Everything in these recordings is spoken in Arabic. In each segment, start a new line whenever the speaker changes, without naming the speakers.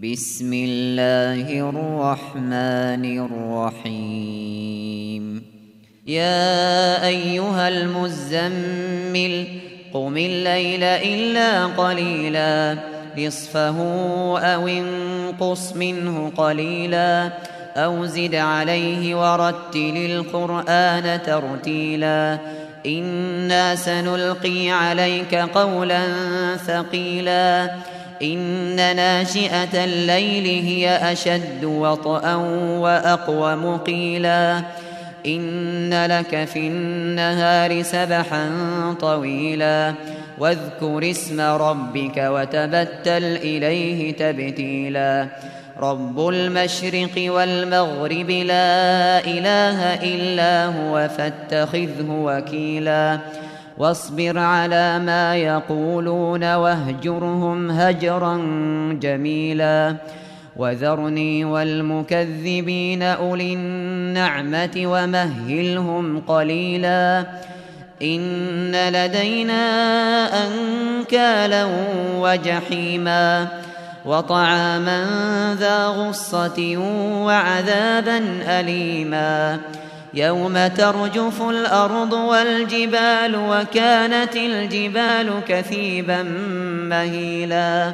بسم الله الرحمن الرحيم يا أيها المزمل قم الليل إلا قليلا نصفه أو انقص منه قليلا أو زد عليه ورتل القرآن ترتيلا إنا سنلقي عليك قولا ثقيلا إن ناشئة الليل هي أشد وطئا وأقوم قيلا إن لك في النهار سبحا طويلا واذكر اسم ربك وتبتل إليه تبتيلا رب المشرق والمغرب لا إله إلا هو فاتخذه وكيلا واصبر على ما يقولون واهجرهم هجرا جميلا وذرني والمكذبين أولي النعمة ومهلهم قليلا إن لدينا أنكالا وجحيما وطعاما ذا غصة وعذابا أليما يوم ترجف الأرض والجبال وكانت الجبال كثيبا مهيلا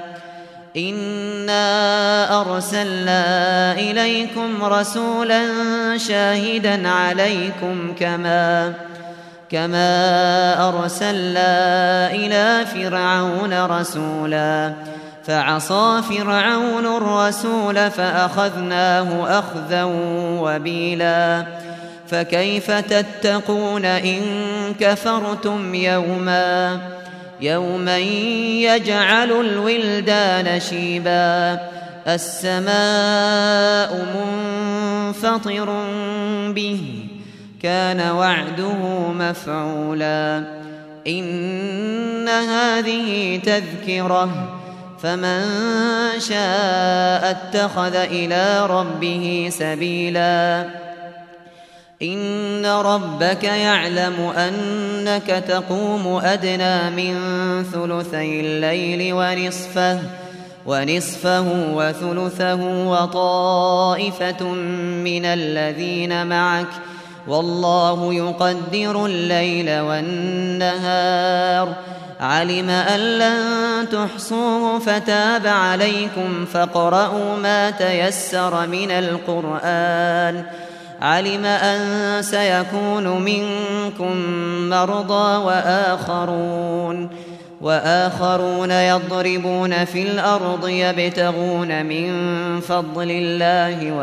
إنا أرسلنا إليكم رسولا شاهدا عليكم كما أرسلنا إلى فرعون رسولا فعصى فرعون الرسول فأخذناه أخذا وبيلا فكيف تتقون إن كفرتم يوما يجعل الولدان شيبا السماء منفطر به كان وعده مفعولا إن هذه تذكرة فمن شاء اتخذ إلى ربه سبيلا إن ربك يعلم أنك تقوم أدنى من ثلثي الليل ونصفه وثلثه وطائفة من الذين معك والله يقدر الليل والنهار علم أن لن تحصوه فتاب عليكم فاقرؤوا ما تيسر من القرآن علم أن سيكون منكم مرضى وآخرون يضربون في الأرض يبتغون من فضل الله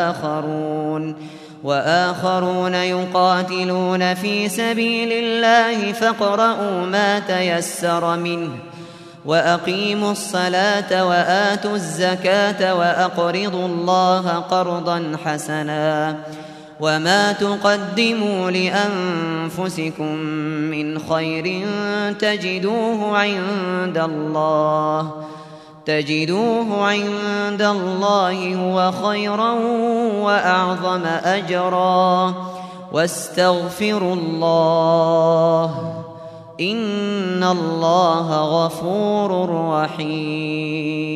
وآخرون يقاتلون في سبيل الله فاقرؤوا ما تيسر منه وأقيموا الصلاة وآتوا الزكاة وأقرضوا الله قرضا حسنا وما تقدموا لأنفسكم من خير تجدوه عند الله هو خيرا وأعظم أجرا واستغفروا الله إن الله غفور رحيم